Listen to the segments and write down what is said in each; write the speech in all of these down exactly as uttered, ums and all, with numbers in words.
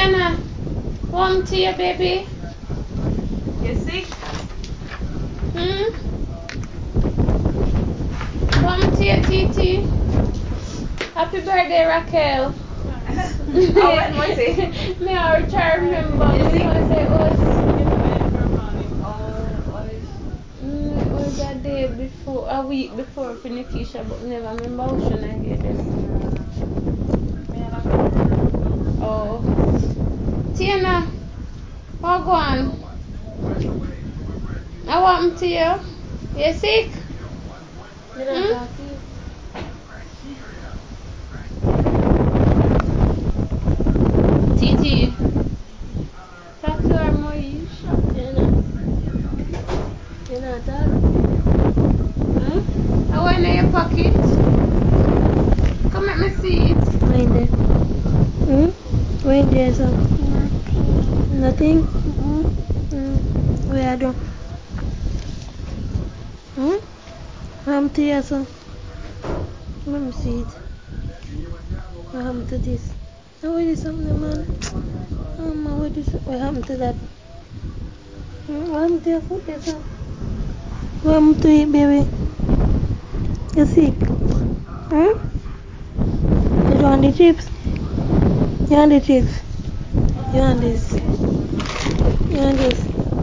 Tiana, warm to you, baby. You sick? Hmm? Warm to you, Titi. Happy birthday, Raquel. Oh, when was it? Me I try to remember. You Me sick? know say it was. Oh, oh. Mm, it was a day before, a week before for Nikisha, but me never remember which one I gave them. Oh. Tiana, what go on? I want to you. You sick? Hmm? Titi. Talk to her, Moish. You know that? Hmm? I want in your pocket. Come let me see it. Mind it. Hmm? Mind there, so. Nothing? Mm-hmm. Mm. Where I do? Hmm? I'm here, so. Let me see it. What happened to this? Oh, what is something, man? Oh, man, what is what happened to that? Hmm? What happened to your foot, there, so? What happened to it, baby? You sick? Hmm? You want the chips? You want the chips? You want this? You want this?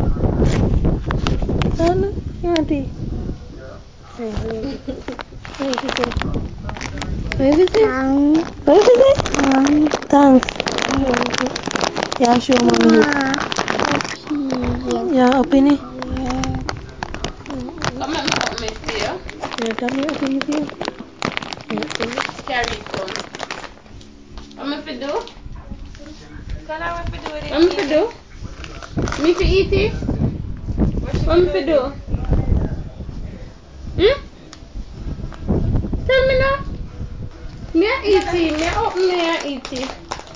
Oh, no? You want it? Hey, what is it? What is it? What is it? Um, Thanks. Yeah, sure, mommy. Yeah, open it. Come let me open it to you. Yeah, come here, open it here. Carry it down. What me fi do? Can I what to do with it? What me fi do? Me fi eat it? What me fi do? Hmm? Tell me now. Me a eat it. Me a open me a eat it.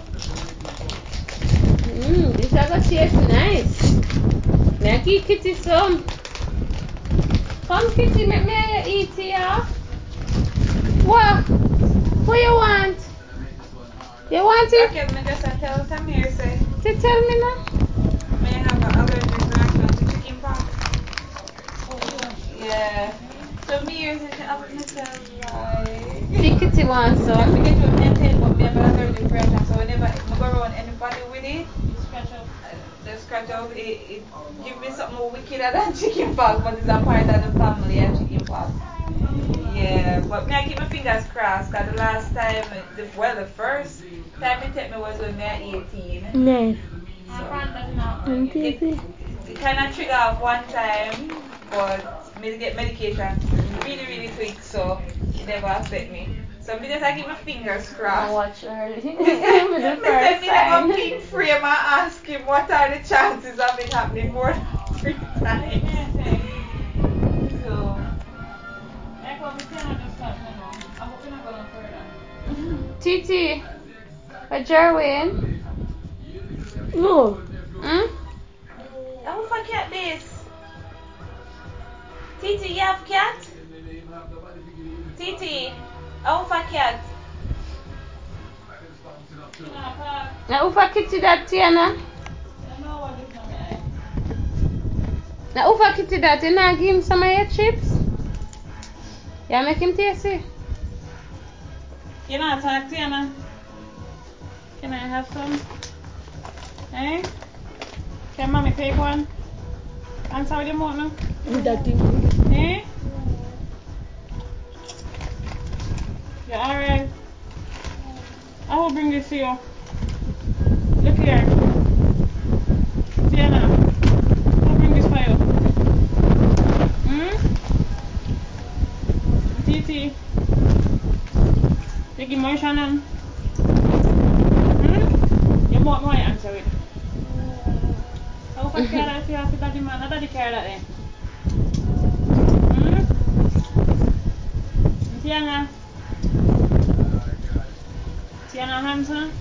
Mmm, this a go taste nice. Me a give Kitty some. Come Kitty, make me a eat it, yeah? What? What you want? You want it? Okay, me just tell Samir say. To tell me now. May I have an allergic reaction to chicken pox. Yeah. So me is in the up myself, right? See Kitty wants Let some. me get to maintain, but me have an allergic reaction, so whenever I go around anybody with it, scratch up. The scratch up, it, it give me something more wickeder than chicken pox, but it's a part of the family of chicken pox. Yeah, but me I keep my fingers crossed, because the last time, the, well the first time it took me was when me at eighteen. Nice. So, it, it kind of trigger off one time, but me get medication really really quick, so it never affect me. So me just I keep my fingers crossed. I watch her. Me The first send me to go sign. pin frame and ask him what are the chances of it happening more than three times. So Titi, a Jerwin. No. Hmm? how for cat this? Titi, you have cat? Titi, how for cat? Now, who for Kitty that, Tiana? Now, who for Kitty that? You not give him some of your chips? Yeah, make him taste it. Can I talk, Tiana? Can I have some? Eh? Can mommy take one? Answer with your mouth now. That thing. Eh? You alright? I will bring this to you. Look here. Tiana, I'll bring this for you. Hmm? Titi. You give more Shannon. Hmm? Your mouth no I answer it. How far care that if you have to daddy man? Not daddy care that then. Hmm? Tiana. Tiana Hansen.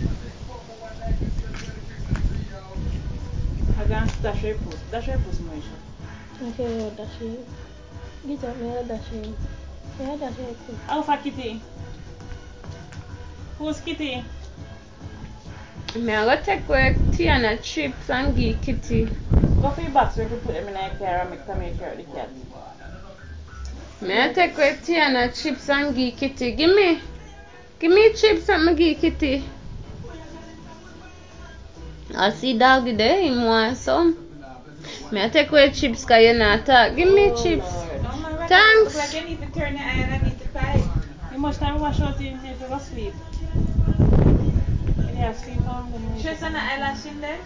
I can't dash your puss. Dash your puss, Moisha. Okay, yeah, dash it. Get up, me, dash it. Yeah, dash it. How far Kitty? Who's Kitty? Me I go take away Tiana chips and give Kitty. Go for your box, we can put them in a car and make them make care of the cat. Me I take away Tiana chips and give Kitty. Give me. Give me chips and me give Kitty. I see doggy there, him want some. Me I take away chips cause you not talk. Give me Oh, chips. Lord. No, my record Thanks. look like you need to turn your eye and I need to fight. You must have wash out in here to go sleep. When you have sleep on, then you should an eyelash in there.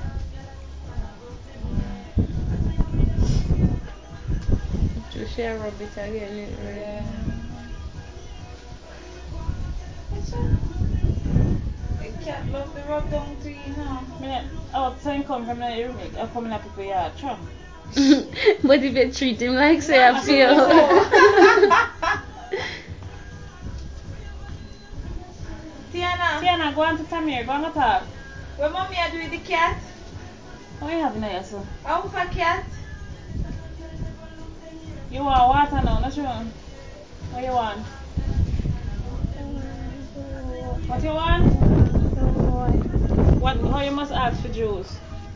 To share rub it again. It really. Yeah. The cat love the rub down to you now. Minute, oh, time come from the room, I come in up with your chum. But if you treat him like say I feel. Tiana. Tiana, go on to Tamir, go on to talk. What mommy are doing with the cat? What are you having there, sir? I want a cat. You want water now, not sure. What you want? What you want? What? How you must ask for juice?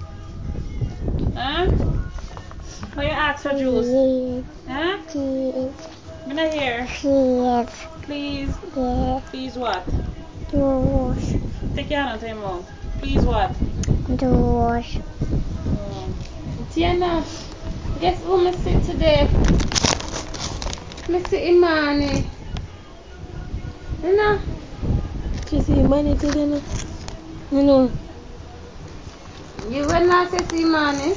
Huh? How you ask for juice? Huh? Please. I'm not here. Please. Please. Yeah. Please what? Doors. Take your hand out of your mouth. Please what? Doors. Oh. Tiana, guess who I see today? I see Imani. You know? You see money today, no? You know. You will not see Imani?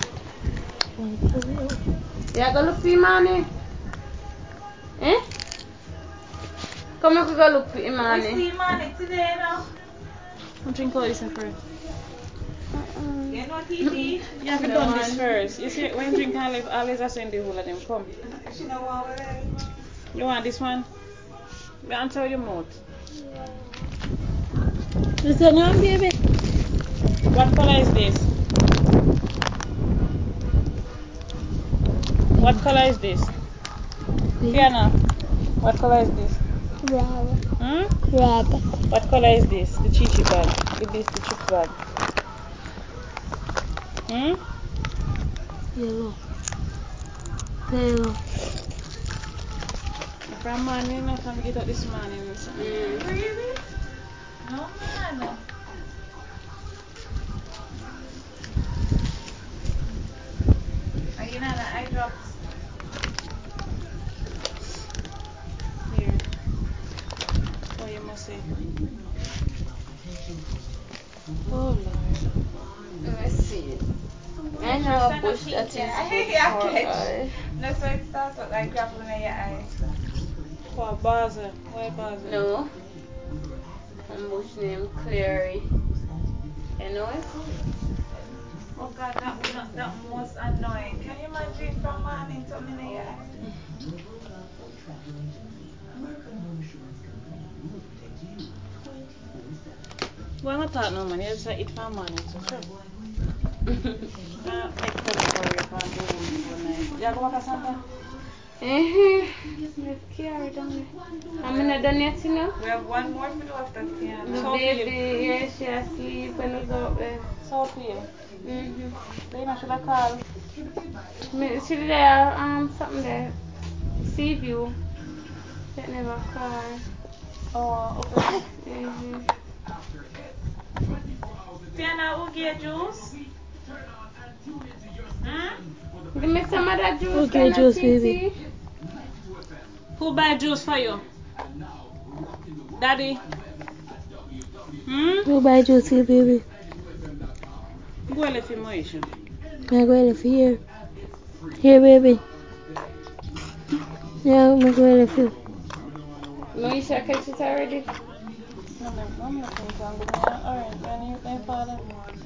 You are going to see Imani? Eh? Come on, we go look for Imani. We see Imani today, no? I'm drinking all this first. Uh-uh. You know T T? You have to No done one. this first. You see, when you drink olive, always I send the whole of them. Come. She know what it is. You want this one? You want to tell your mouth. Is that your baby? What color is this? What color is this? Tiana, what color is this? Red. Hmm? Red. What color is this? The chichi bag. Is this the chip bag? Hmm? Yellow. Yellow. If I'm man, you know, come get up this morning. Mm. Really? No, man. Are you not the eye drops? Here. Oh, you must say. Oh, Lord. Let me see. I know a bush that is good for eye. No, so it starts with like grappling in your eye. What, Baza? Why Baza? No. A bush named Clary. You know it? Oh God, that was not that most annoying. Can you imagine from morning to midnight? Well, not that no man. You just eat from morning to sure. Uh, make them for you from the room for night. You go back to Santa? Eh, let's carry down there. I'm not done yet, you know? We have one more for the left of Tiana. The So baby, yeah, she asleep when we go up there. So feel. Mm-hmm. Then I should have called. Me, she there, um, something there. Sea view. That never call. Oh, okay. Mm-hmm. Tiana, who get juice? Hmm? Give me some of that juice, Okay, can I, juice, T T? baby. Who buy juice for you? Daddy? Hmm? Who buy juice for you, baby? Go and let him motion. I'm going to here. Here, baby. Yeah, I'm going to you. Moisha catch it already? No, no, no, I'm not going to go. Alright, can you name father?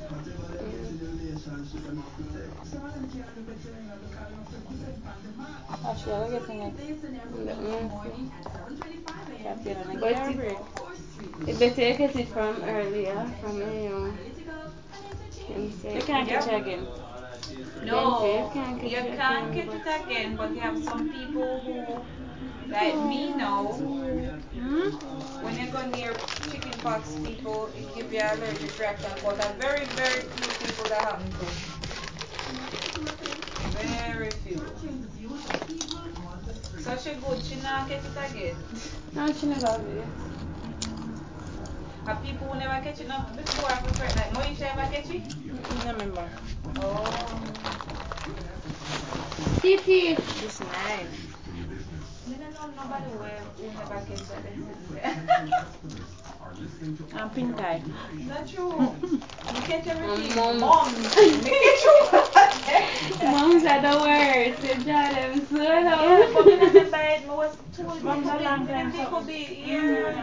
Actually, I'll get in it. But it, it better you get it from earlier, from you. You can't catch it again. No, you can't catch you it can't again, get it again, but you have some people who Like me now, hmm? When you go near chicken pox people, it give you allergic reaction, but a very, very few people that happen to. Very few. So she good, she not catch it again. No, she never have it. And people who never catch it not before after first, like Moisha ever catch it? I remember. Oh. Titi. It's nice. I don't know nobody who, who never catch it. I'm pink eye. Not true. You catch everything. Mom. Mom. You catch you. Moms are the worst. They drive them so Yeah, long. but I remember it was two Mom's a long time. It could be, yeah.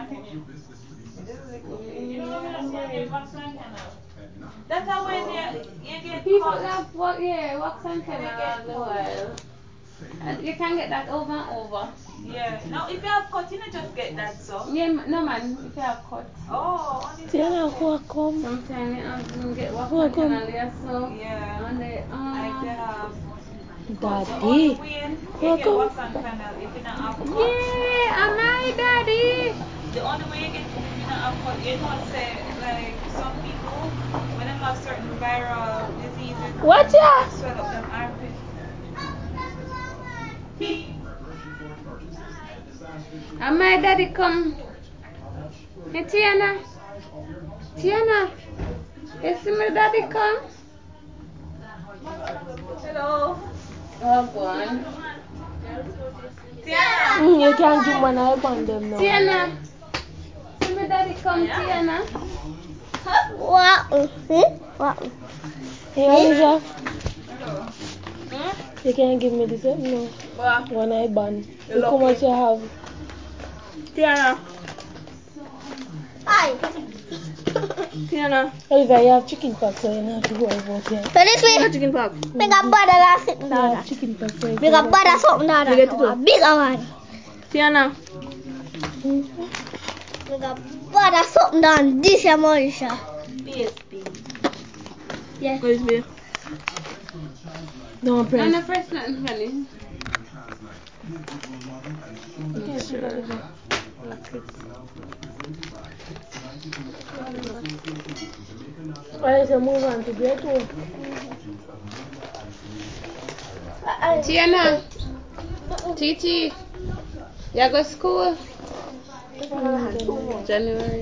That's how when you, you get People caught. love what, yeah, wax and kennel all the while. And you can get that over and over. Yeah. Now, if you have cut, you don't just get that, so. Yeah, m- no man, if you have cut. Oh, only if you Tiana, have who cut. come? Sometimes you have to get wax Who and come? kennel there, so. Yeah. And they, Like they um, have. Cut. The only Daddy. way you Who get come? wax and canal if you don't have cut. yeah, and my daddy. The only way you get it if you don't have cut, you know, say, like, some people, when they have certain viral diseases, Watch out! swell up them armpit. And my daddy come. Hey, Tiana. Tiana. You see my daddy come? Hello. Oh, go on. Tiana. Mm, you can't give one eye on them now. Tiana. See my daddy come, Tiana. What? What? Hey, Anisha, Hello. you can't give me this, uh, no. What? One eye bun. You're Look how lucky. much you have. Tiana. Hi. Tiana. Olivia, you have chicken pox, so you don't have to worry about it. So this way, Chicken pox. make a butter last sitting You down. have chicken pox, so you Make a can't- butter something down. You get it A too? bigger one. Tiana. Make a butter something down. This is Moisha. Yes. Yes. What is it? Don't I'm press. not press nothing funny. Okay, so that is it. Alright, so move on to grade two. Tiana. Titi. You go school? January.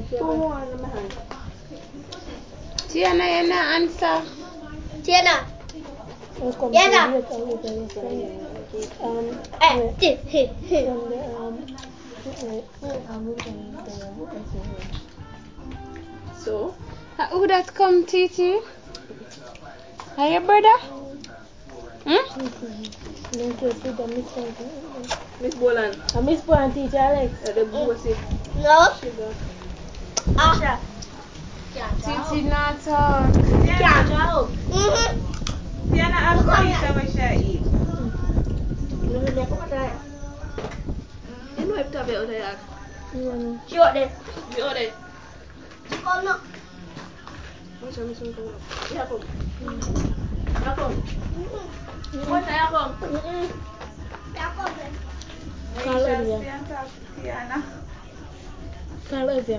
Tiana, you not answer. Tiana. Let's come Yeah, to nah. it, I'll get it, yes. Um, Eh, wait. tip, hip, hip. Um, um, wait, wait, I'm looking at the, um, So? Uh, who that come, Titi? Are your brother? Hmm? no, just put the Miss Bolan. Miss Bolan. A Miss Bolan teacher, Alex. Uh, the bossy. No. Sugar. Ah. Titi not talk. Can't go. Mhm. Tiana, ask Moisha what she eat. No, no, no, come on. You know if Tabe out there. Mm. She got this. You know that. Oh no. What's your mission come up? Yeah, come. Yeah, come. What's your come? Mm-mm. Yeah, come. Call Moisha, Olivia. stay and talk to Tiana. Call Olivia.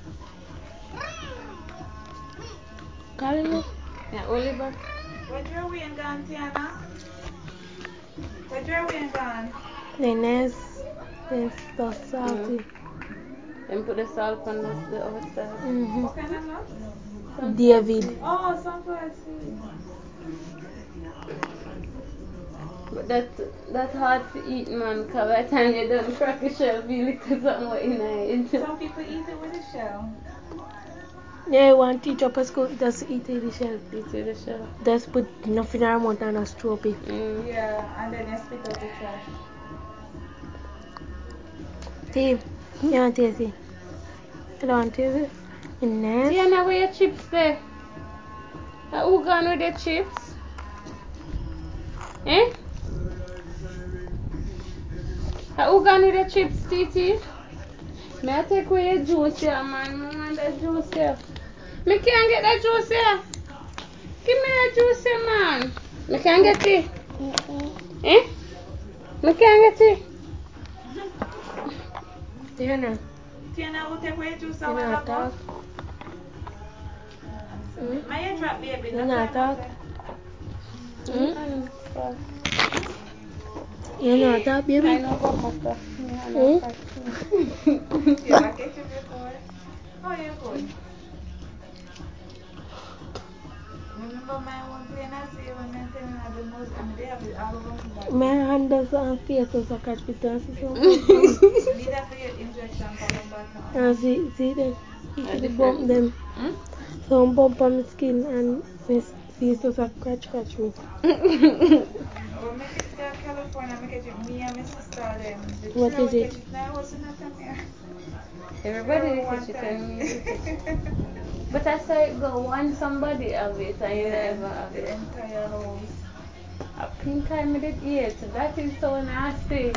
Call him. Yeah, Oliver. Where's your way and gone, Tiana? Where's your way and gone? Ines. Yes, that's salty. Then put the salt on the, the outside. Mm-hmm. What kind of nuts? David. Oh, sunflower seeds. But that that's hard to eat, man, because by the time you done crack a shell, feel little something what in it. Some people eat it with a shell. Yeah, one teacher per school just eat it the shell. Eat with the shell. Just put nothing in her mouth and just throw it. Mm. Yeah, and then you spit out the trash. Steve, you want to taste it? You don't want to taste it? Nice. Tiana, where your chips there? Uh, who gone with the chips? Eh? Uh, who gone with the chips, Titi? May I take away your juice here, man? I want that juice here. Me can't get that juice here. Give me that juice here, man. Me can't get it. Mm-mm. Eh? Me can't get it. Tiana. Tiana will take away to You somewhere not like talk. Hmm? my hair trap baby. You That's not what I'm talk. saying. Hmm? But You not talk, baby. I know about my stuff. Yeah, I Hmm? know that. Yeah, I catch you before. How you going? Remember my one plane I see when I tell you the most, I mean they have it all over my body. My hand does on face so I catch it and see some Need that for your injection for the bottom. and see, see them. You A see the different- bump them. Hmm? Some bump on my skin and my face does a scratch catch me. Well, make it to California, make it me and my sister then. The What three is we it? catch it now, what's in that time here? Everybody Every did one catch it time. and me did catch it. But I saw it go one somebody have it and you Yeah, never have the it. entire house. A pink eye me did eat. That is so nasty.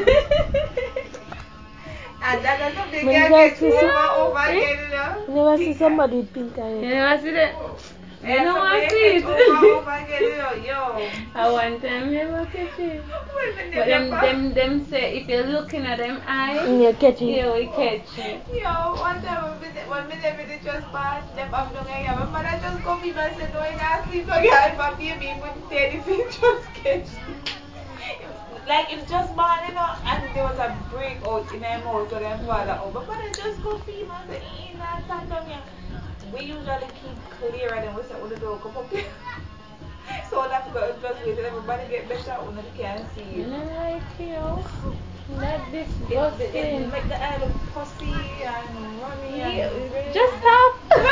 And that is something When you you get guys see over some- and over Eh? again, you know? You never see Pink somebody with pink You eye. never see that? You Yeah, know somebody I see catch over and it. over again, you know, yo. I one time never catch it. When the But them, never- them, them say if you're looking at them eyes, And you catch it. you will catch it. Yo, one time when me, when me never did just bad, them have no idea. My mother just come in and said, no, you can't sleep again. If my baby wouldn't say anything, just catch. Like it's just bad, you know, and there was a breakout in her mouth to them father. Oh, my mother just come in and said, eh, nah, stand down here. We usually keep clear and then we say, when the door come up here. So I have to go and just wait till everybody get better when they can't see You it. know like you. That It, it, disgusting. it make the eye look pussy and runny You, and red. just stop.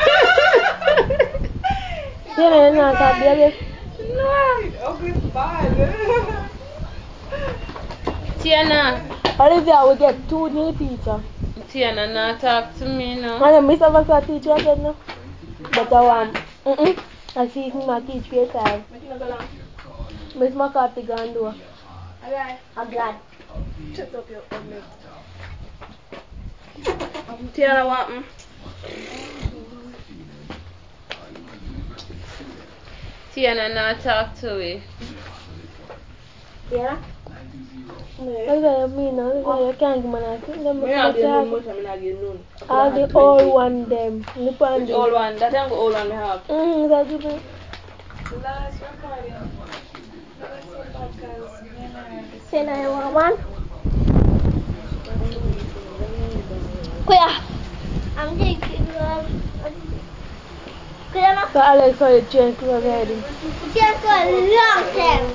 You know, you not talk, baby. No. It ugly bad. Tiana. Olivia will get two new teachers. Tiana, not talk to me And now. then Miss Avasa teacher again now. But I want, mm-mm. I see him not teach for your time. Miss McCarthy gone do. Alright. I'm glad. Shut up your own mate. Tiana, what? mm? Tiana, not talk to me. Yeah? Look at me now, look at you can't give me nothing. Them Me not much get have- none much, I mean I get none. all the old one them. Look on Which them. old one? That ain't the old one we have. Mm, that's good. Last recording. Let's see podcast. Me and I are Say that you want one? Kuya. I'm taking um, Kuya na. So Alex saw you change clothes already. Just for a long time.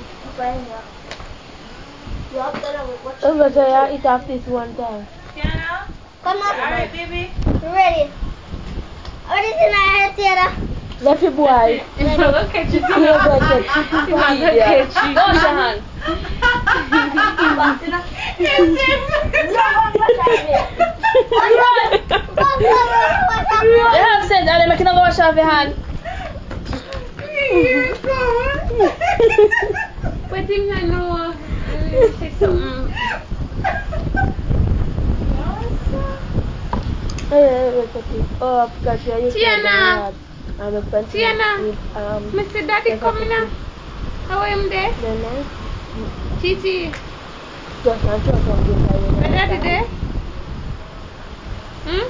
You have to know what I'm gonna say I eat off this one time. Tiana? Come on. Alright, baby. You ready? What is in our head, Tiana? Left your boy. If I look at you, He ain't gonna catch if I look at you. Wash your hand. You have said that I'm making a wash off your hand. But him not know. Mm, say something. Oh, I forgot you used to Tiana. I'm a friend Tiana. with um Mister Daddy Yes, coming I now. How are you there? then I Titi. just not sure something My daddy there? Hmm?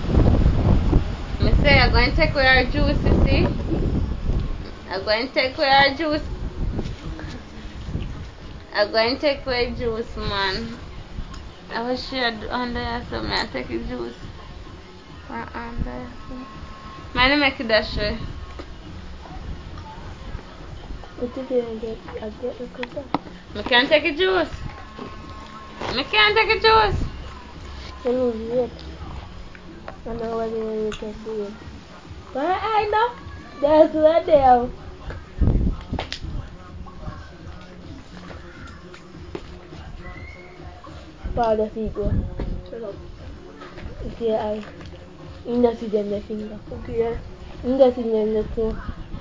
Me say I'm going to take away our juice, you see? I'm going to take away our juice. I'm going to take away juice, man. I was sure on there, so I take the juice. On there. Man, make it that way. What you doing? Get I get the cooker. I can't take a juice. I can't take a juice. You lose weight. I know what you can do it. But I know. That's what they are. Powder feet go. Shut up. See I. You don't see them the finger. Okay. You don't see them the toe.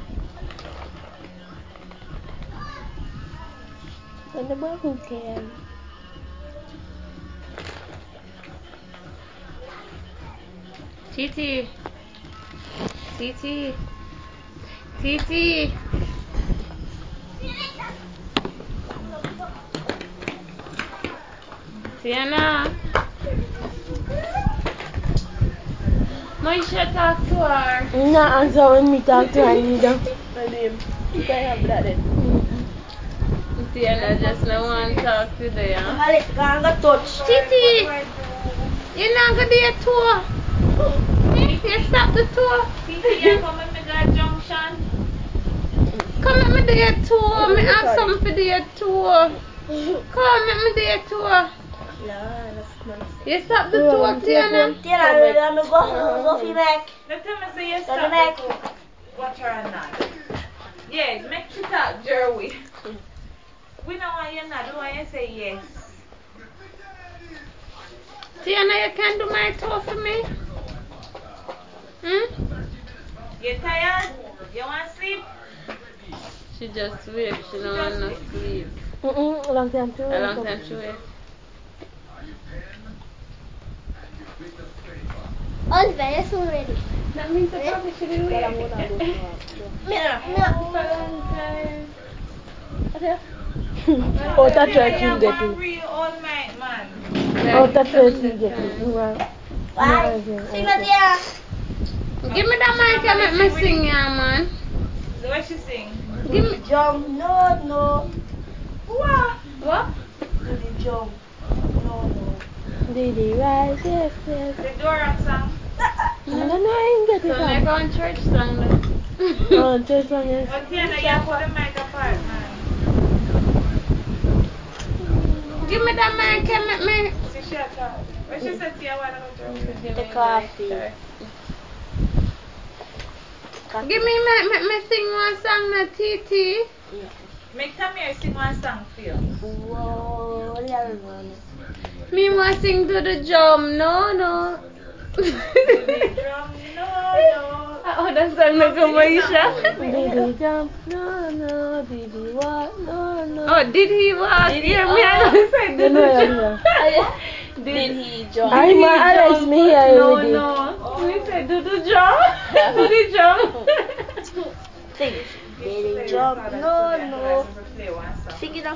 And the boy who cares? Titi. Titi. Titi. Tiana. Moisha talk to her. No answer when me talk to her neither. My name. You can have that then. Tiana just no one talk to them. Alex, gonna touch. Titi, you're not gonna do a tour. You stop the tour. Titi, you come with me to the junction. Come let me do a tour. Me have something for the tour. Come let me do a tour. No, that's not. You stop the tour, Tiana. Tiana, we're gonna go go for back. Let me say you Tell stop me back. the tour. Watch her or not. Yeah, make she talk Jerry. We know why you're not. Do why you say yes. Tiana, you can do my tour for me? Hmm? You tired? You want to sleep? She just wait. She don't want no sleep. Mm-mm, a long time too. A long time she wait. Oliver, you're so ready. That means I probably should have Tell them waited. when I go to her. Me, me. For a long time. Oh, that's right, You you get want it. real old man, man. Oh, that's right, you get it. You are. Bye. See you, Tiana. Give me that mic and make me sing, yeah, man. So what she sing? Give me. Jump, no, no. What? What? Do the jump, no, no. Did he rise? Yes, yes. The Dora song. I don't know, I ain't get So it I from. go on church song then. Oh, just one yes. Oh, Tiana, you put the mic apart, man. Give me that mic and make me. See, she had talk. What she said to you while I go to her? Give The me coffee. mic. Give me make, make me sing one song na Titi. Make Tamir sing one song for you. Whoa, yeah, man. Me want sing to the drum, no, no. Do the drum, no, no. Oh, that song na ko Moisha. Did he jump? No, no. Did he walk? No, no. Oh, did he walk? Did he- Hear me? I oh. don't say No, did no, he yeah, jump? Did he jump? I ma Alex me here No, with it. no. We say do the jump. Do the jump. Sing. Did he jump? No, no. Sing it up.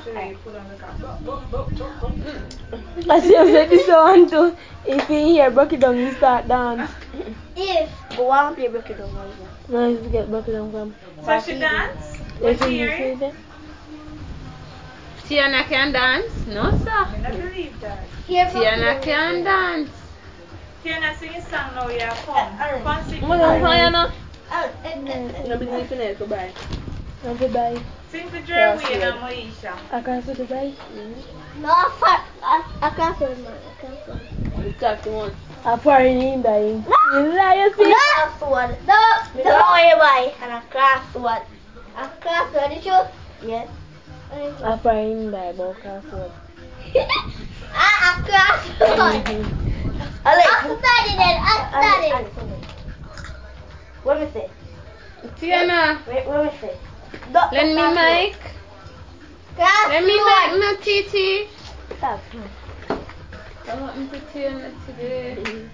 I see you say this one too. If he hear broke it down, he start dance. If. Go on, play break it down, Oliver. No, he's get broke it down from. So she dance? You What see, you you hear? see that? Tiana can dance? No, I sir. don't believe that. Here, Tiana can dance. Tiana, sing a song now, yeah, come. Alex. Come sing. I'm gonna find you now. Alex, eh, eh, eh. No believe in it, goodbye. Want to buy? Sing for Jeremy and Moisha. I can't see the buy. No, fuck. I, I can't feel it, man. I can't feel it. You talk too much. I'm pouring in buying. No. You lie, you see? Class one. No, Me no. don't worry about it. And a class one. A class one, you sure? Yes. I'm pouring in buy about castle. Ah, a class one. Alex. I studied it. I studied it. What me say? Tiana, Wait, what me say? Doctor lend me Class mic. Class Let me one. mic na Titi. Stop. What happened to Tiana today?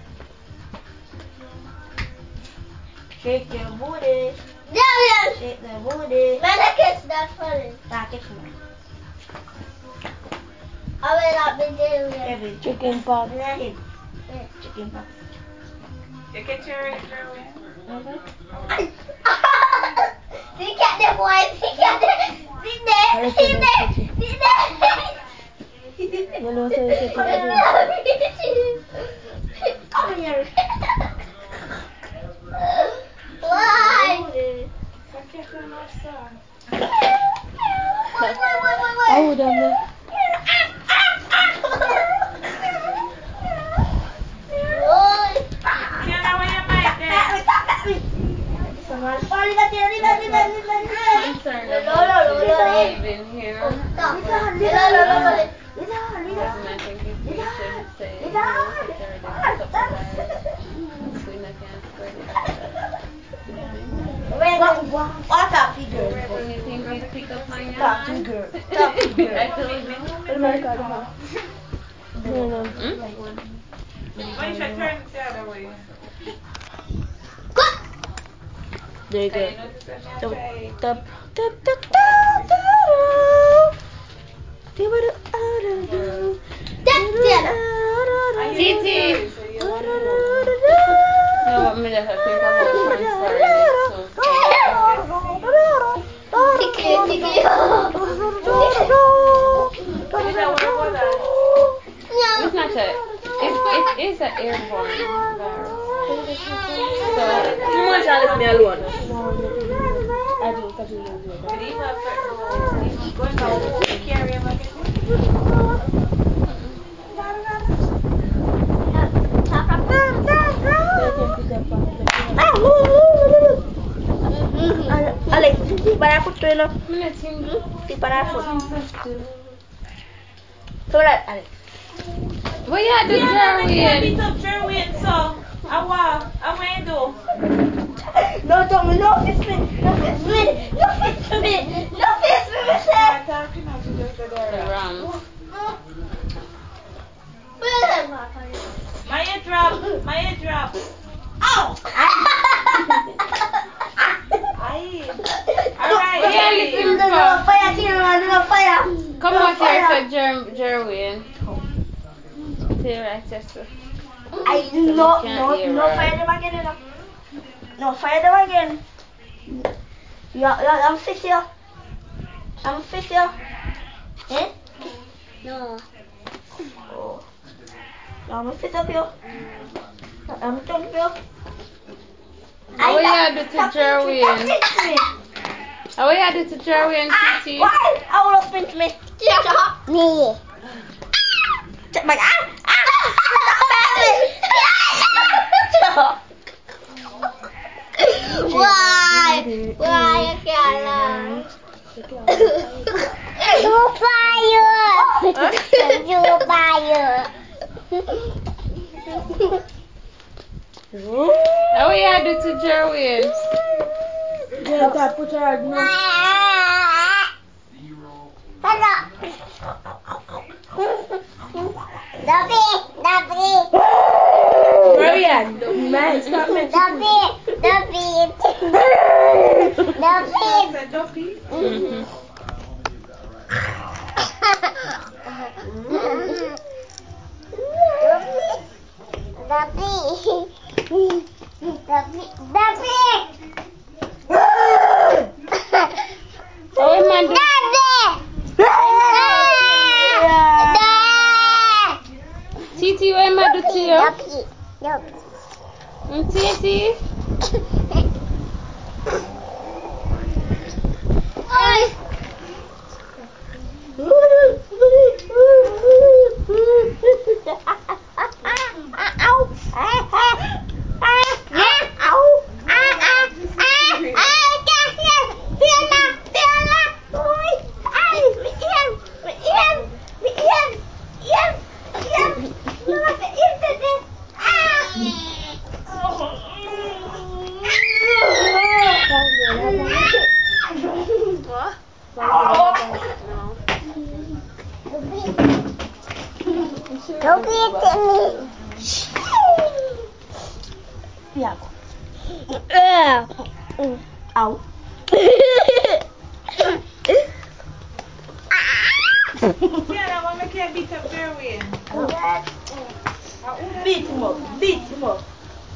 Shake your booty. Yeah, yeah. Shake the booty. Man, I catch that funny. Nah, catch me. I will not be there. Every Chicken pot. chicken. Chicken pot. You catch her already, Jeremy? See cat there, boy. See cat there. See there. See there. See there. You know, say you catch it. Come here. Why? Fuck you so much, sir. Wait, wait, wait, wait, wait. I would have known. Tiana, where you mic there? Concerned about you leaving here. I think it's teacher saying, you know, secure the supplies. We not can spread it like that. What up, figure? So you think we pick up on your Stop, hand? figure. Stop, figure. I told you. What am I calling her? No, no. Hmm? Moisha, turn it the other way. There you Can you go. notice that me I Tap, try? tap, tap, tap, tap, tap. That's Tiana. I hear Titi. the story, so you want to know. No, what me just think about transferring It's not a, it, it is an airborne virus. So, You want to leave me alone? Alex, para foto lo. minute him. Si para foto. So that Alex. What you do, Jerwin? Beat up Jerwin, so. Awa, awa you do. No, don't me, no fist me, no fist me, no fist me, no fist me, myself. The Rams. My head drop, my head drop. Ow! Aye. Alright, Yeah, baby. listen, No, no fire, Tina, no fire. Come No out here, fire. so Jer- Jerwin. Say right, sister. I no, no, no fire them again, you know. No fire them again. Yeah, yeah, I'm fit here. I'm fit here. Eh? No. Oh. I'm fit up here. I'm jump here. How you do to Jerwin? me. How you do to Jerwin, Ah, Titi? why? I will spin to me. Me. Check my ah ah. Why? Why you can't? You fire. You fire. How you do to Jerwin? Yeah, put her no. Hello. Dobby, Dobby. Marian, man, stop me. Dobby, Dobby. Dobby. Duffy. Mm-hmm. Dobby. Dobby. Dobby. Oh, man, do- Titi, what am I do to you? Mm, Titi? Don't be it to me. Yeah. Ow. Tiana, what make you beat up Jerwin? Beat him up. Beat him up.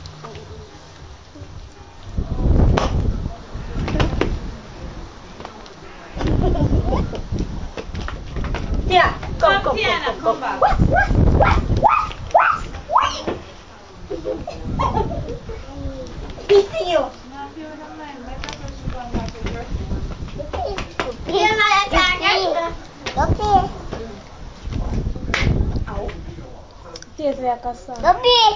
Yeah, come, Come, come, Tiana, come, come come, back. What, what, what, what, what, beating you. No, if you don't mind, my papa should go and talk to Jerwin. Yeah, my attacker. Okay. Ow. Tastes like a song. Okay.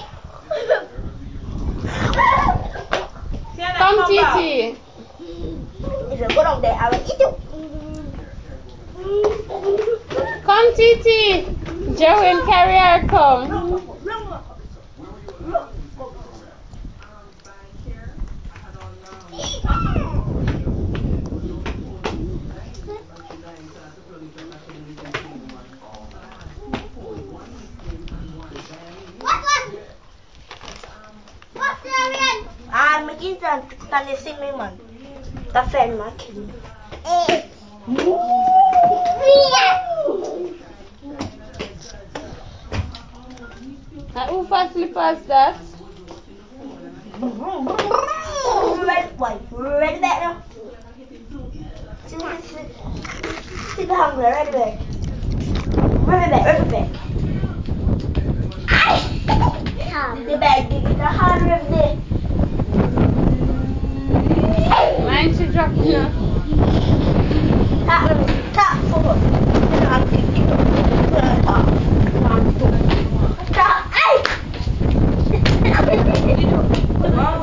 Tiana, Come, come back. Titi. If you go down there, I will eat you. Come, Titi. Jerwin, carry her, come. I'm instant to see me, man. The friend, man. Uh, who fast slippers that? Red, white, ready back now. Sit, sit, sit. Sit down there, ready back. Ready back, ready back. The bag, give it a hundred there. Mine should drop here. Tap, tap forward. Then I'll kick it up. Tap. One, two. Tap. Ay! Wow.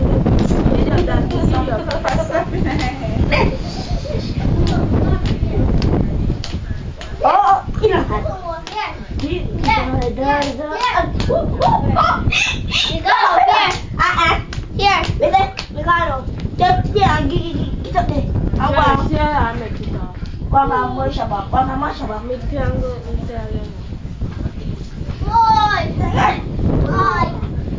Oh, you know. You go here. Uh-uh. Here, listen. We got him. Just yeah, get, get, get up there. I'm going. Yeah, I make it off. One more more shabab. One more more shabab. Me can go inside you know. Boy. Boy.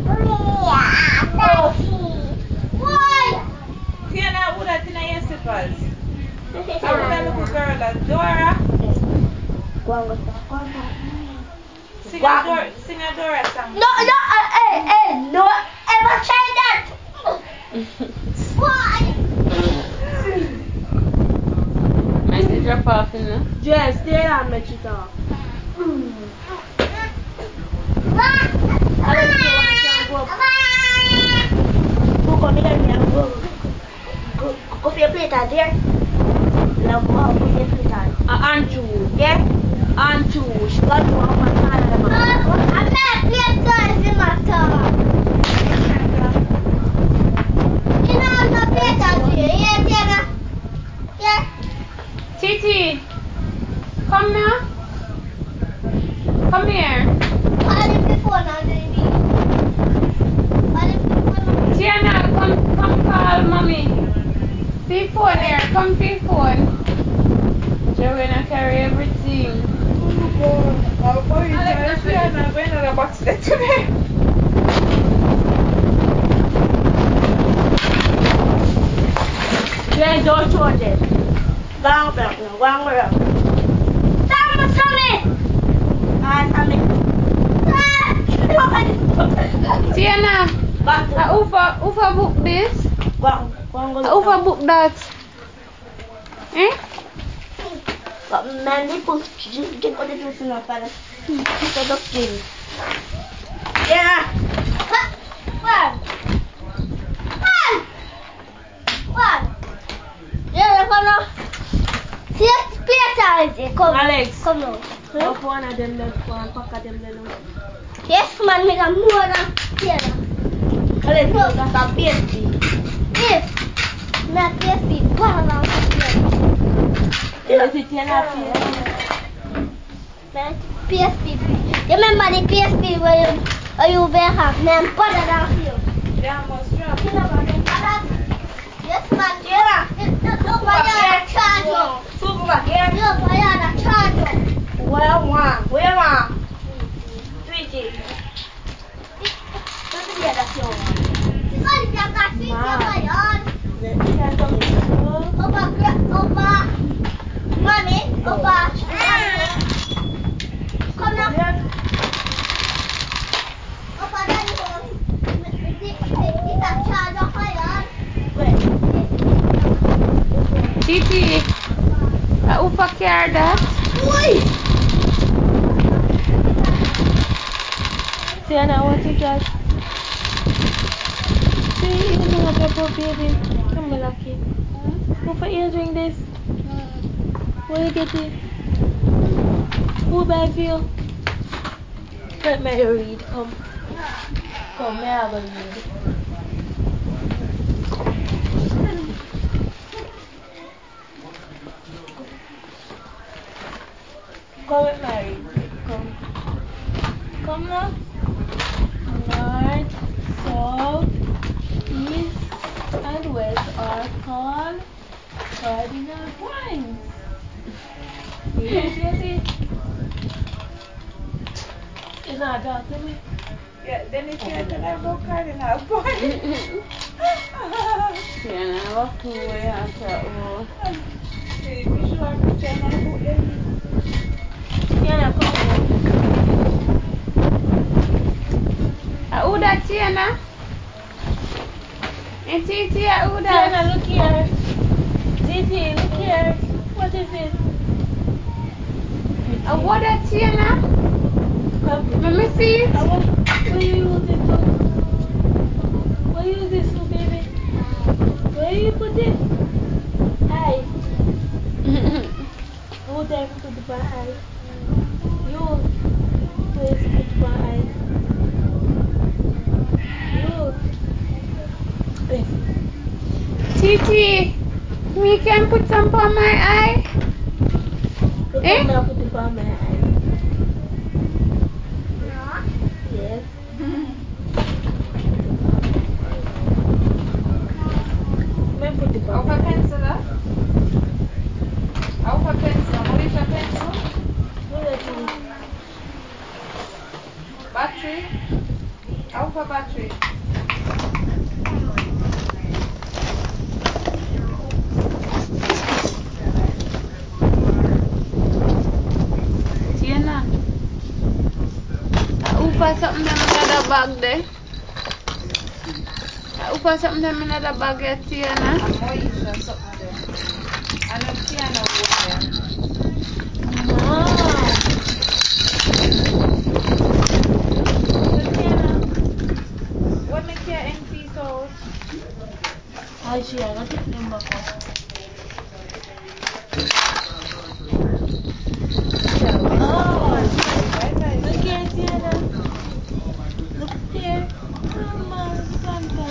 Boy. Tiana, who that in your slippers? Who that little girl, uh, Dora? Go on, go on, go on. Sing a Dora, sing a Dora song. No, no, uh, hey, hey, no, ever try that. Why? Mine should drop off in there. Jess, stay and make it off. Alex, you want to go up? Go come here and go. Go, go for your plate out there. Now go out for your plate out. Uh, Anchu. Yeah? Anchu. She got to walk on time. I'm not plate toys in my car. You know I'm not plate out here. Yeah, Tiana? Yeah? Titi, come now. Come here. Call him before now, baby. Call him before now. Tiana, come, come call mommy. Big phone here. Come big phone. Joanna carry everything. Oh boy, Tiana, going on a box there today. Jess, don't show Jess. Go on, go on, go on, go on. Stop, Sammy! Ah, Sammy. Tiana, Back to uh, who for, who for book this? Go on, go on, go Uh, who for book that? Eh? But man, they put get all the juice in our palace. So the skin. Yeah. One. One. One. Yeah, come on. See, Peter, come. Alex. Come now. Go for one of them, then one pack of them, then. Yes, man, make a more than Peter. Alex, you got a P S P. Yes. Not P S P. One of them. Is it ten or P S P. You remember the P S P where you, where you were have name better than you? Yeah, most drop. Yes, man. Yeah. Look why you're a charger. Look why you're a charger. Where one? Where one? Sweetie. Look at that show. Opa, opa. Mommy, opa. Come now. Opa, daddy home. This a charge of fire. Titi, uh, who for care that? Oi! Tiana, I want to just see you know what your baby. Come on, lucky. Who for you doing this? Where you get it? Who buy for you? Let me read. Come. Come, may I have a read. Come with my read. Come. Come now. North, south, east, and west are called cardinal points. Yes, yes, yes. It's not dark to me. Yeah, then it's here to have a cardinal point. Tiana, what two way after all? See, we should have to try my book then. Tiana, come here. Uh, who that Tiana? And Titi, who that? Tiana, look here. Titi, look here. What is it? Uh, what that Tiana? Come. Let me see it. Uh, what, what you use it to? What you use this to, baby? Where you put it? Eye. Who there put it by eye? You. Where you put it by eye? You. Titi, we can put some on my eye. Look Eh? how I put it on my eye. Yes. May put it on Auf my a eye. pencil, huh? Auf a pencil. What is a pencil? What is it? Battery. Auf a battery. Tiana. Uh, who put something in another bag there? Uh, who put something in another bag there, Tiana? And Moisha something there. And a piano water. Mom. Tiana, what make your empty sauce? I see, I got it in my cup. Oh, look here, Tiana. Look here. Come on, Santa.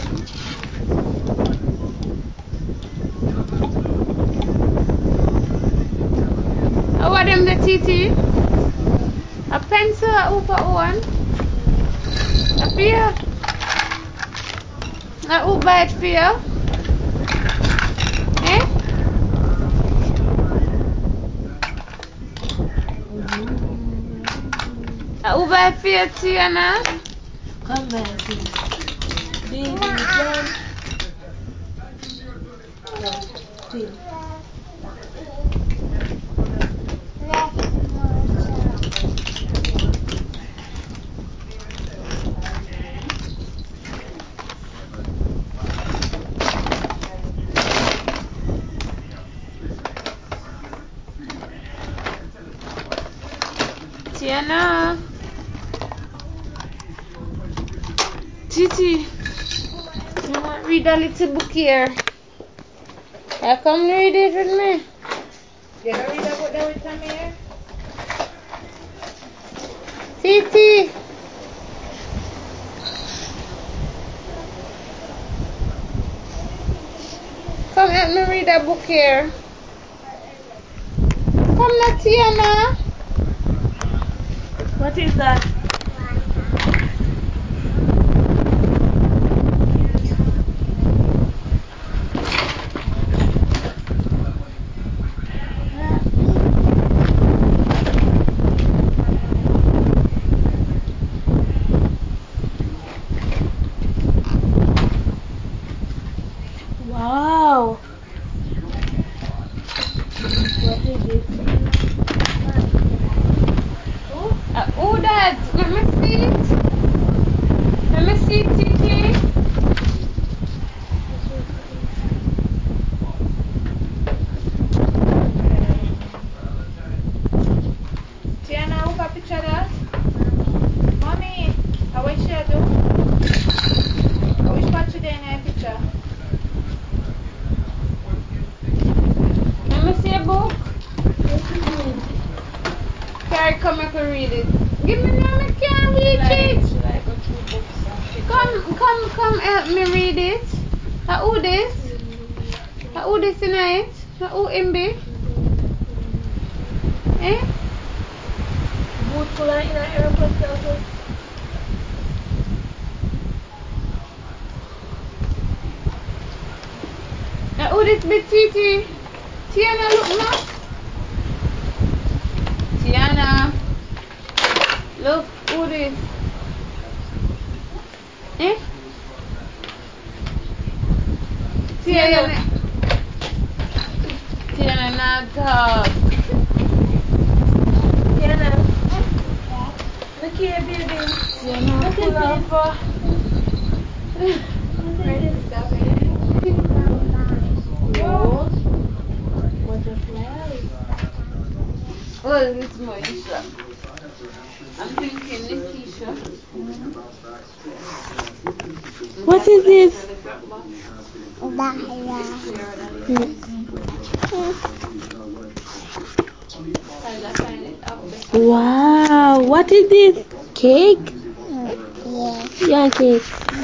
Uh, what them the Titi? A pencil, uh, who put one? A fear? Uh, who buy it for you? Eh? Uh, who buy it for you, Tiana? Come back here. Baby, come. No, see. Tiana. Titi. You want to read a little book here? Yeah, come read it with me. You don't read about that with Tamir? Titi. Come help me read a book here. Come now, Tiana. What is that? Wow. What is this? Uh, who that? Let me see it. Let me see it, Titi. Tiana, who got picture that? Mommy, how what should I do? Which part today in your picture? Let me see a book. Carrie, come here to read it. Give me now, I can't reach Like, it. should I go through books and pictures? Come, come, come help me read it. Uh, who this? Uh, who this tonight? Uh, who M B? Eh? Boot full of in an airport also. Uh, who this be Titi? Tiana, look now. Tiana. Look, who this? Eh? Tiana. Tiana not talk. Tiana. Look here, baby. Tiana What is full of. this? What is this? because it's Moisha. I'm thinking Letitia. What is this? Wow, what is this? Cake? Yeah. Yeah, cake.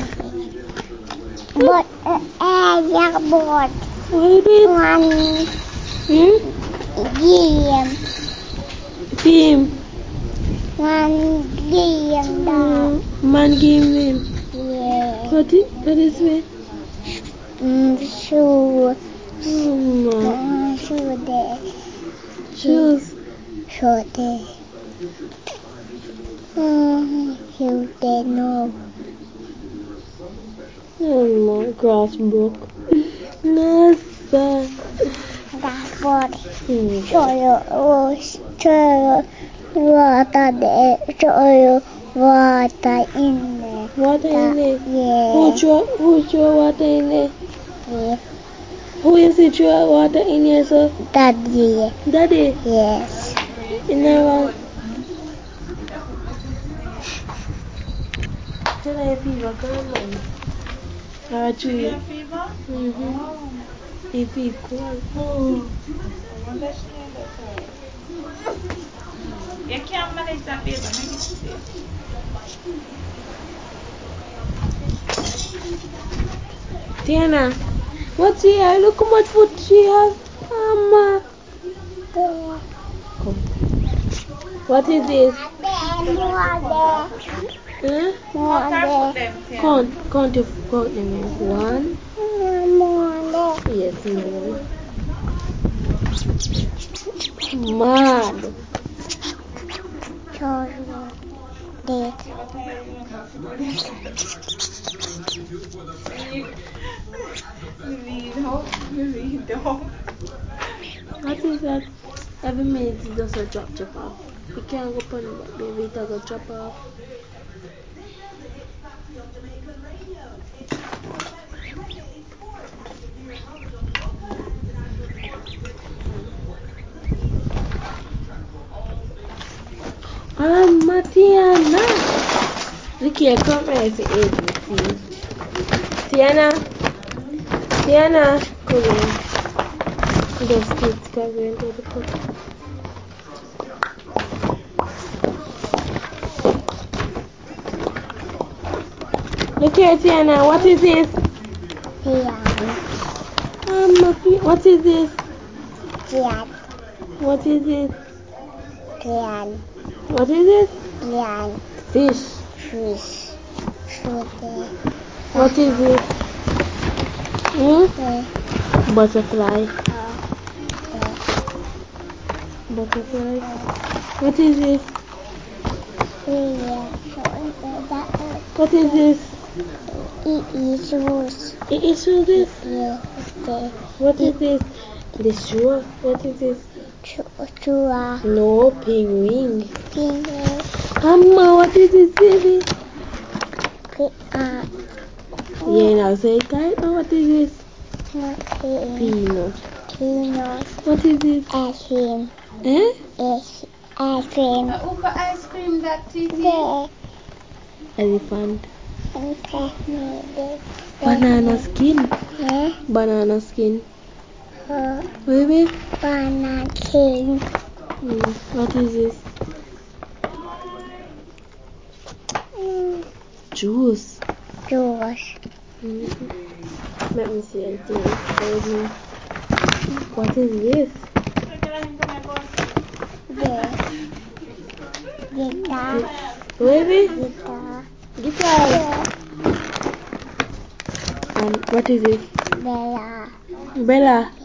But uh, uh, yeah, but What is this? one Hmm? game, Team. one game, da. Mm, man game name. Yeah. What is, what is it? Mm, shoe, Um, mm, shoe day, shoes. shoe day. Mm, shoe day, no. Um, grass broke. Nasa. That's what. Hmm. Show you, oh, show you water there, show you water in there. Water in there. Yeah. Who throw, who throw water in there? Yeah. Who is it throw water in here, sir? Daddy. Daddy. Yes. In our. Tell her fever come on. Alright, Do you you. have fever? Mm-hmm. Oh. If it cold. I wonder she had that her. You can't manage that baby, make it stay. Tiana, what's here? Look how much food she has. Mama. There. Come. What is this? There, more there. Huh? More How can I there. put them, Tiana? Count, count your, count them. One. More there. Yes, more. Mad. Show you there. What is that? Every minute it does a drop drop off. You can't go on it, but baby, it does a drop off. Ah, Matiana. Look here, come here to A B C. Tiana. Tiana, come here. Just keep covering to the cup. Look here, Tiana. What is this? Here. Um, what is this? Here. What is this? Here. What is this? Here. Fish. Fish. Show there. What is this? Hmm? There. Butterfly. There. Butterfly. What is this? Here. Show that. What is this? It is shoes. It is so this. Here. There. What is this? The shoe. What is this? Chua. No, penguin. Pink. Amma, what is this, baby? Uh, Yeah, now say it right. Oh, what is this? Peanut. Peanut. Peanut. What is this? Ice cream. Eh? Yes. Ice cream. Uh, who got ice cream that Titi? There. Elephant. Okay. There. Banana skin. Yeah. Banana skin. Uh, Baby? banana king. Mm. What is this? Mm. Juice. Juice. Mm-hmm. Let me see and think. Baby. What is this? There. Guitar. Baby? Guitar. Guitar. There. And what is this? Bella. Bella. Yes.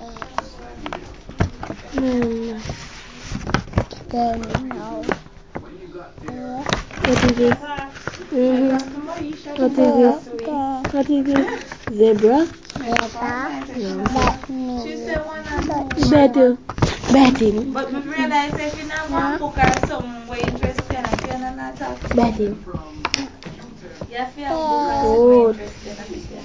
Mm. Then no. There. What is this? Mm-hmm. What is this? There. What is this? Zebra? Zebra. No. That's me. She said one and Battle. Batting. But we realize if you not want to book her some way interesting and you are not talking. Batting. You have to have book her Oh. some way interesting.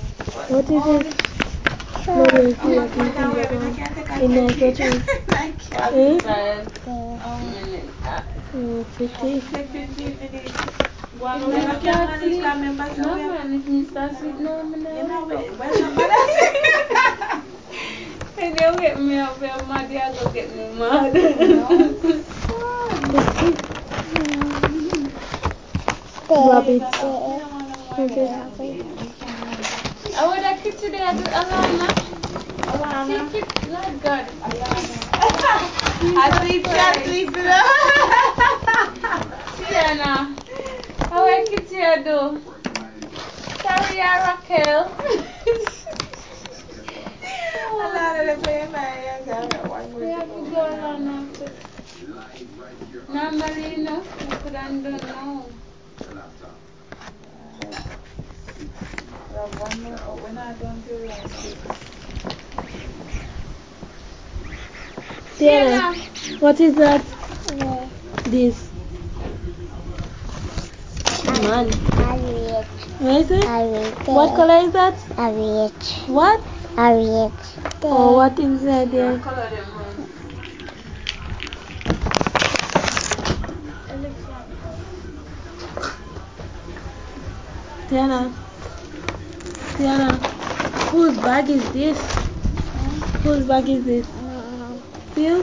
What is this? No, no, no, no, no, no, no. In the kitchen. forty-five Yeah. minutes. Mm, fifty. fifty minutes. Go on, You we know, have start to sleep. start members. No, man, if you start sleep, no, I'm not. You know, wake when somebody up. And they wake me up, they're mad, they go get me mad. Rabbits. I would have kicked today at Alana. Alana. She kicked, Lord God. I sleep, I sleep. Tiana. How I kicked you do? Carry her, Raquel. Alana, they play my ears. We have to go, Alana. Normally, you know, we could have done now. One more, oh, we're not done till like six. Tiana, what is that? Yeah. This. Man. Harriet. What is it? Harriet. What color is that? Harriet. What? Harriet. Oh, what inside there? Color them, man. Tiana. Tiana. Whose bag is this? Whose bag is this? You?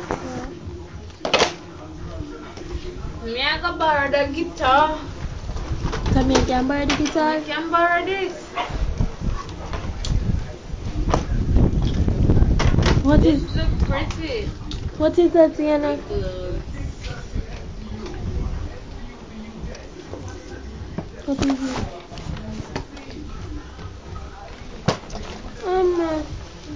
Me, I go borrow the guitar. Come here, can I borrow the guitar? I can borrow this. What This is look pretty. what is that, Tiana? Good. What is it? Um,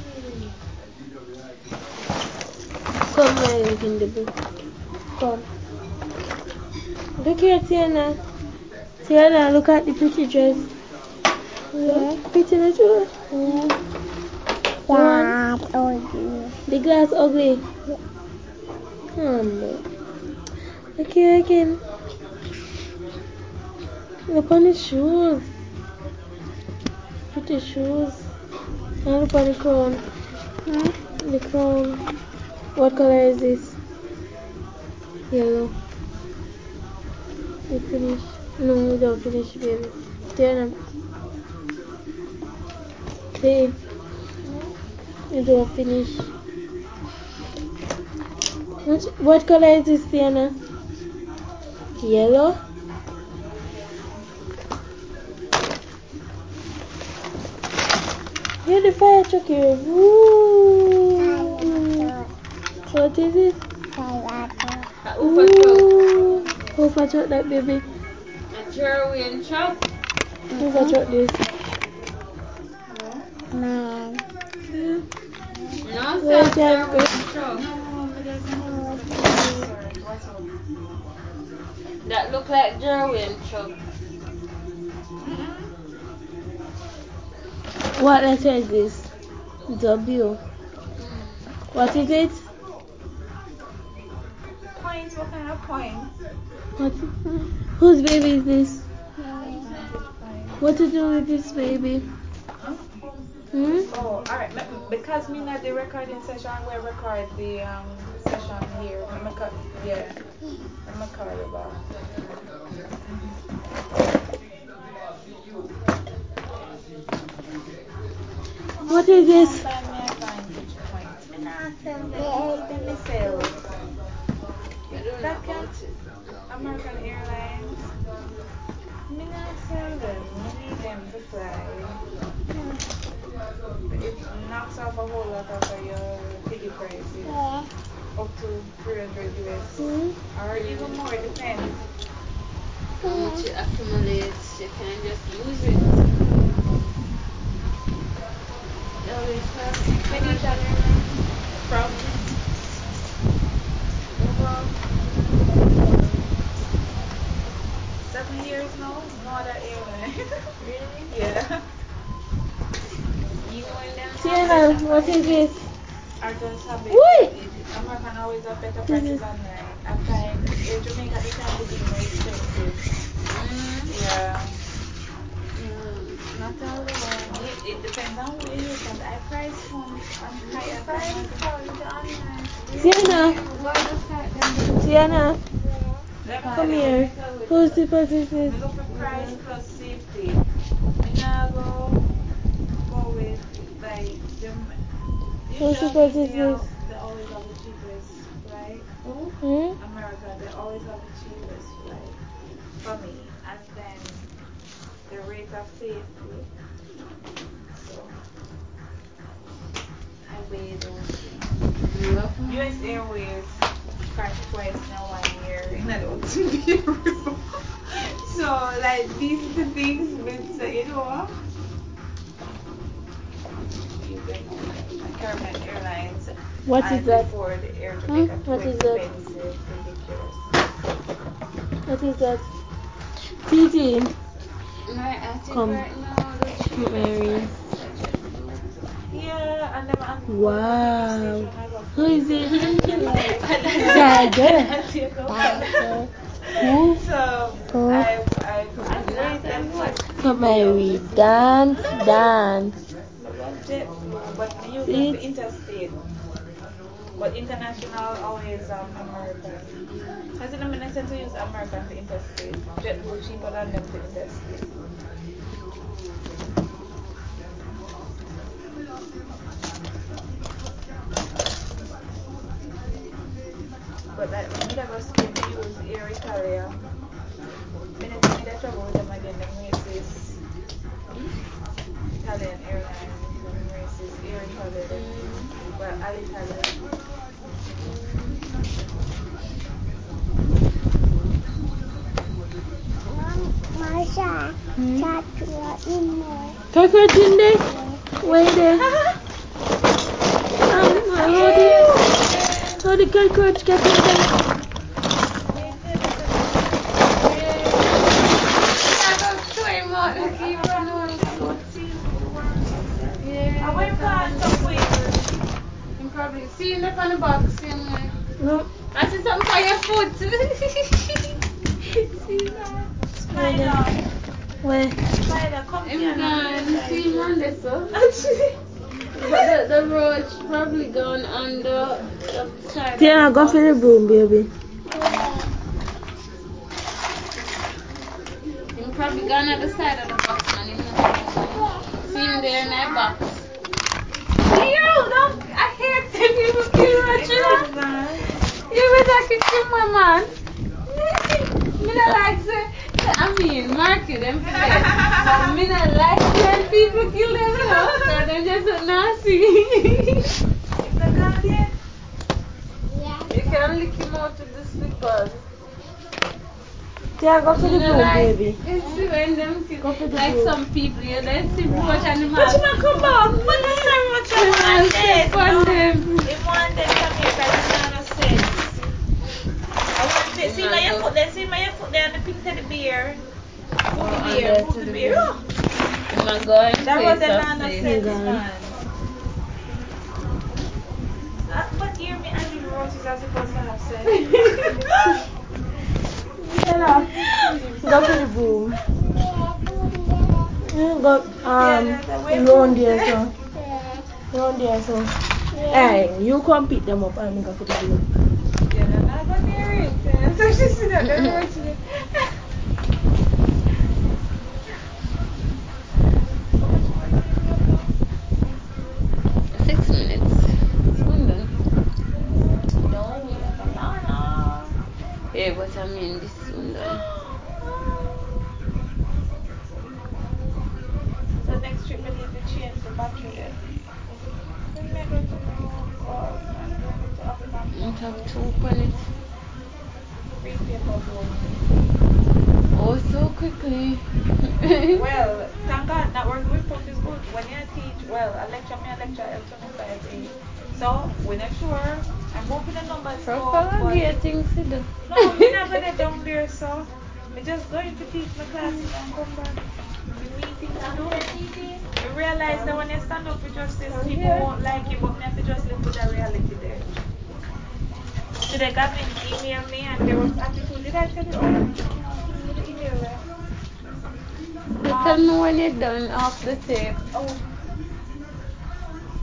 come here, you can do it. Come. Look here, Tiana. Tiana, look at the pretty dress. Yeah. Pretty little. Yeah. One. Oh, The glass ugly. Um, look here again. Look on his shoes. Pretty shoes. And look on the crown. Hmm? The crown. What color is this? Yellow. You finish? No, you don't finish, baby. Tiana. Hey. You don't finish. What, what color is this, Tiana? Yellow? Hear the fire truck here. Woo! What is it? A Ufa truck. Ooh. Who for truck that, baby? A Jerwin truck. Who for truck this? Man. Yeah. No, Where sir, is that? Jerwin truck. That look like Jerwin truck. What letter is this? W. What is it? Points, what kind of points? What? Whose baby is this? Points. What to do with this baby? Hmm? Oh, alright. Because me not the recording session, we record the um session here. I'm a cut. Yeah. I'm a call you back. What is this? Find me a vantage point. Me not sell them. Let me sell. I don't know That can about it. American Airlines. Me not sell them. Me need them to fly. It knocks off a whole lot of your ticket prices. Yeah. Up to three hundred U S. Hmm? Or even more, it depends. How much it accumulates, you can just use it. That way for American Airlines. From Over seven years now, no other airline. really? Yeah. Even when them have Tiana, better what is this? I just have it. Wait! it American always have better This prices is- online. I find Air Jamaica they tend to be more expensive. Mm. Yeah. Mm. Not all the one. It, it depends on where you but I price ones on higher than Price other. point online. Tiana, Diana, Let me come tell you, here. let me tell you. Who's the person? We go for price plus safety. We now go go with like them. Who's the Usually person? they, al- they always have the cheapest flight. Hmm? America, they always have the cheapest flight for me, and then the rate of safety. So I weigh those things. U S Airways crash twice in one year in adult. So like these are the things with so you know you can know Caribbean Airlines What is and that? before the Air Hmm? Jamaica too What is that? expensive, ridiculous. What is that? Titi. My attic Come. right now, the cheapest Mary. flight is JetBlue. Yeah, and then I'm Wow. station I got Who is it? Yeah, Tiger. Who? So Who? I I I waited for Come Mary. Dance, dance. I love JetBlue, but we use them See for it? interstate. But international always um American. As in, I'm in a sense to use American for interstate. JetBlue cheaper than them for interstate. But like when we go Spain, we use Air Italia. Many times I travel with them again, them races. Italian Airlines, them races Air Italia, them, well, Alitalia. Masha, Hmm? chat in there. Cockroach in there? Where there? Um, how the, how the cockroach get in there? I went past somewhere. You probably seen it on the box, same way. No. I see something for your foot. See that? Where there? Where? Spider, come I'm here. gone. See him on this, so. But the, the roach probably gone on the, the side. Tiana, of the go for the box. broom, baby. Him probably gone on the side of the box, man. Him not see him there in that box. Yo, don't, I hate them people kill roaches. You better kick him, my man. Me not like say, I mean, mark it them for them. But me not like when people kill them, you know. So them just so nasty. Is the girl yet? You can lick him out with the slippers. Tiana, go for the You know, broom, like, baby. it's when them kill, Go for the like broom. some people, you know, see roach and the But you not come back. What is the roach you want this? No. They want them to come here because it's not no sense. I want to see my you put there, see my you put there on the pink teddy bear. Move the bear, move the bear. My God, That was a not no place. sense, man. Uh, but hear me, I mean roaches are supposed to have sense. Tiana, go for the broom. You go um round there, so. Round there, so. Hey, you come pick them up and go for the broom. Yeah, no, not go near it. Yeah, so she said that the roaches. Six minutes. Soon done. No, we have banana. Yeah, but I mean this soon done. So next trip we need to change the battery then. We may go to Falls and bring it to Uptown. You have two on it. Free paper bowl. Oh, so quickly. Well, thank God network report is good. When you teach, well, a lecture, me a lecture L twenty-five A. So, we're not sure. I'm hoping the numbers go up, but Propagate things to do. no, we're not going to down there, so I'm just going to teach my classes and come back. Give me things to do. You realize that when you stand up for justice, people won't like you, but me have to just live with the reality there. Today, Gavin emailed me and there was attitude. Did I tell you that? With the email there. You tell me when you're done off the tape. Oh.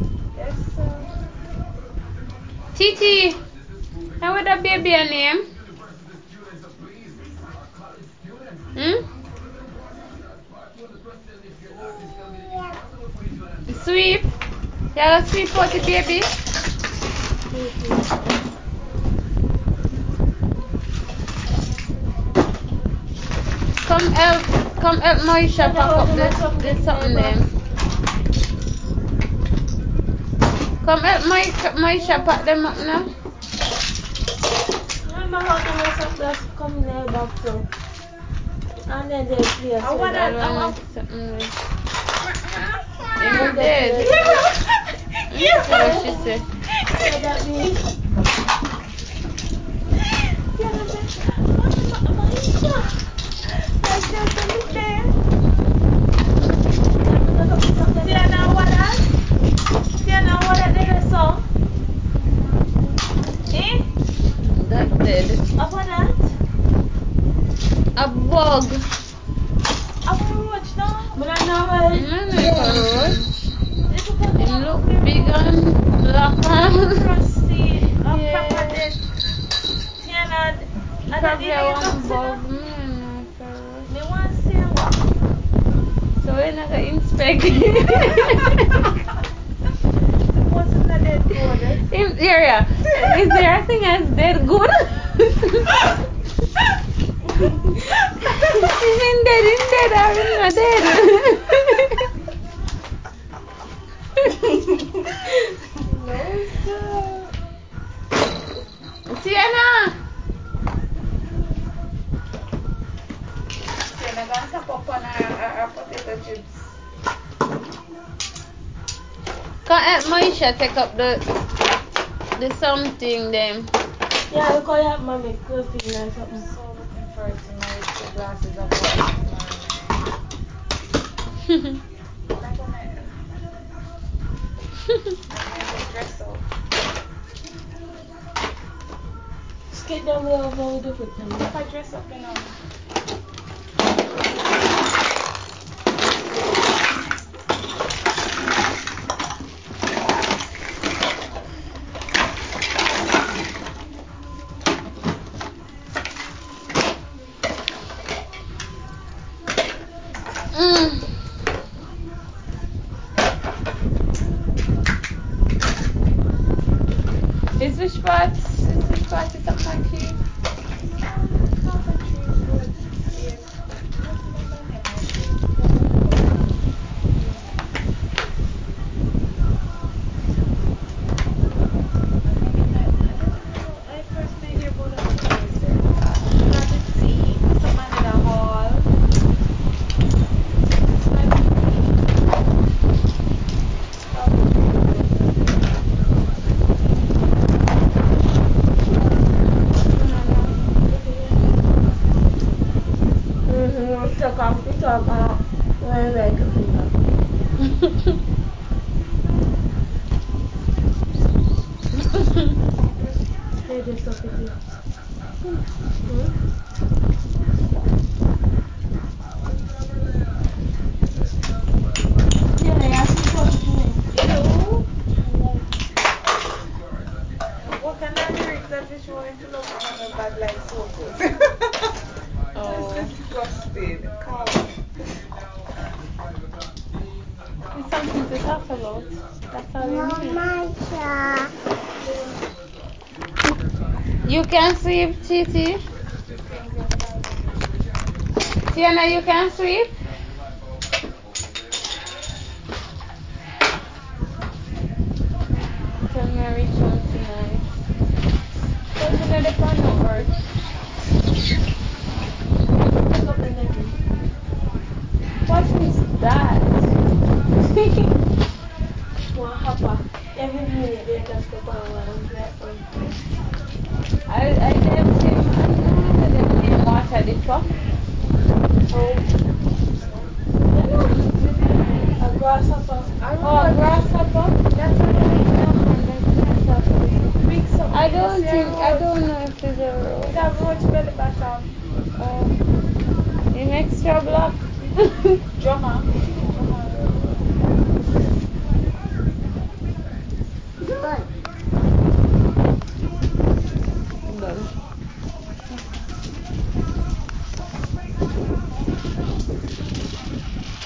Yes, sir. Titi, how would that baby your name? Hmm? Sweep? You have a sweep for the baby? Come help, come help Moisha pack up this, this something there. Come help Moisha, Moisha pack them up now. Remember how to mess up that come in the box so. And then they play. I want I to. want to something there. And You're they dead. play. That's what she said. What that mean? Tiana, what that? Tiana, what that they the song? Eh? That's dead. What that? A bug. I want to watch now. But I know how Mm, like a roach. It look big and black and Crusty. A yeah. proper dead. Tiana, I don't Probably even I get want back bug man like a roach. me want to see what. So we're not gonna inspect What's in the dead good? in area. Is there a thing as dead good? Even dead in dead or in not dead. No, sir. Tiana! Tiana gonna tap up on our, our, our potato chips. Can't help Moisha take up the the something then. yeah, because you have mommy cooking or something. So looking forward to my two glasses of water tomorrow. I'm gonna, I'm gonna dress up. Skip them over with the foot them. If I dress up, you know. Mm. Is this part? Is this part is up my tree? I first did hear about the place there. Got to see someone in a hall. Mm-hmm. So come to talk about when we like to finger. Hey, this stuff it is. Hmm? Yeah, I asked you what to do. Hello? What kind of lyrics that you showing to love on a bad like so good? Oh. That's disgusting. Come. It's something to talk about. That's all you need. You can sweep, Titi. Tiana, you can sweep? Tell me I reach home tonight. Tell me that if I know earth. Pick up the necklace. What is that? One hopper. Every minute they just go on one like one. I I them say man, no, they them name water the fuck.